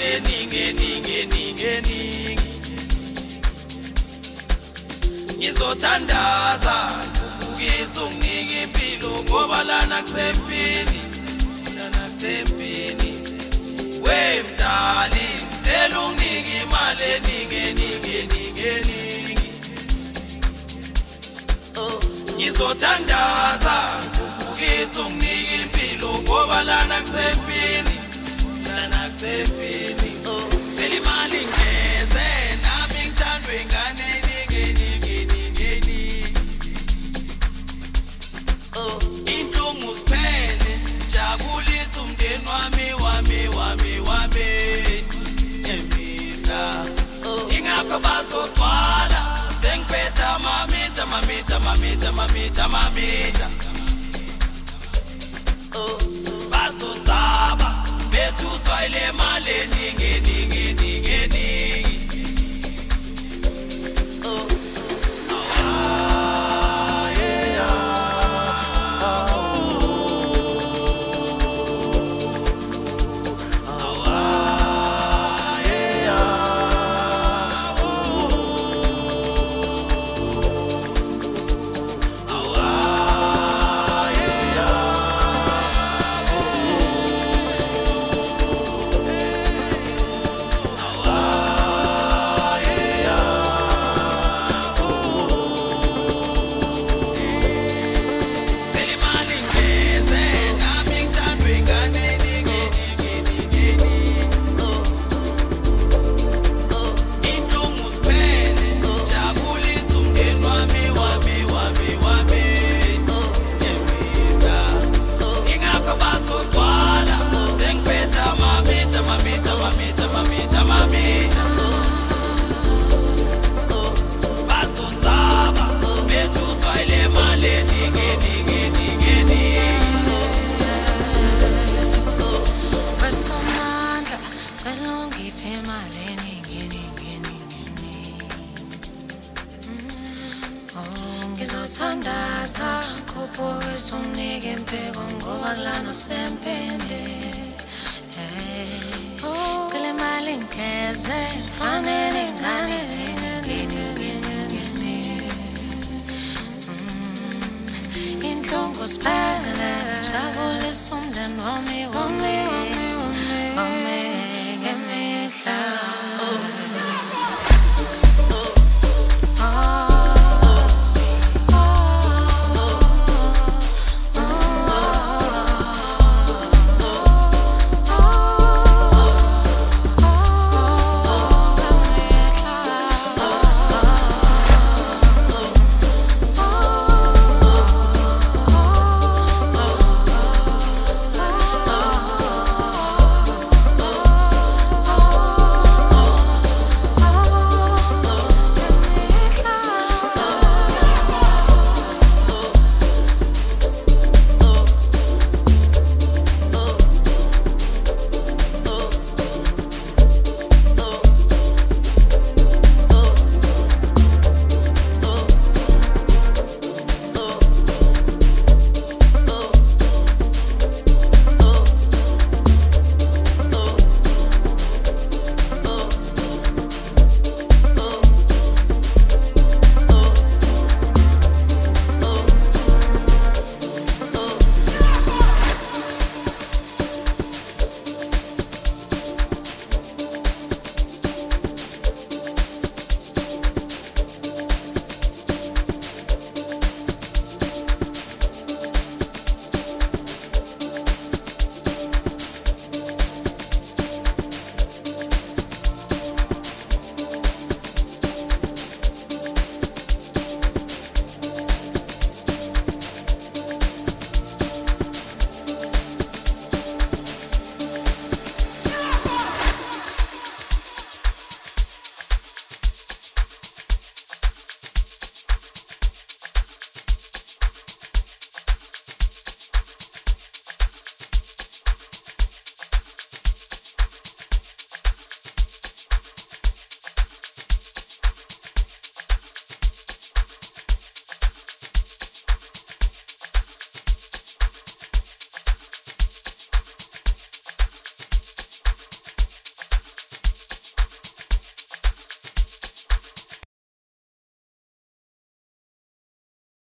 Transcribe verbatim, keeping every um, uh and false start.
eningi eningi eningi eningi ngizothandaza ngizonginika impilo ngoba lana kusempini lana kusempini wemdali ngicela unginike imali eningi eningi eningi eningi ngizothandaza ngizonginika impilo ngoba lana kusempini lana kusempini phela imali ngeze nami ngithandwe ingane eningi eningi eningi eningi inhlungu siphele jabulisa umndeni wami wami wami wami emina ingakho bazogcwala sengiphethe amamita amamita amamita amamita amamita bazosaba bethu uzwayile mali eningi eningi eningi eningi ngizothandaza kuphuza unginike impilo ngoba kulana sempini cela imali ngeze fanele ingane inhlungu siphele jabulisa umndeni wami wami wami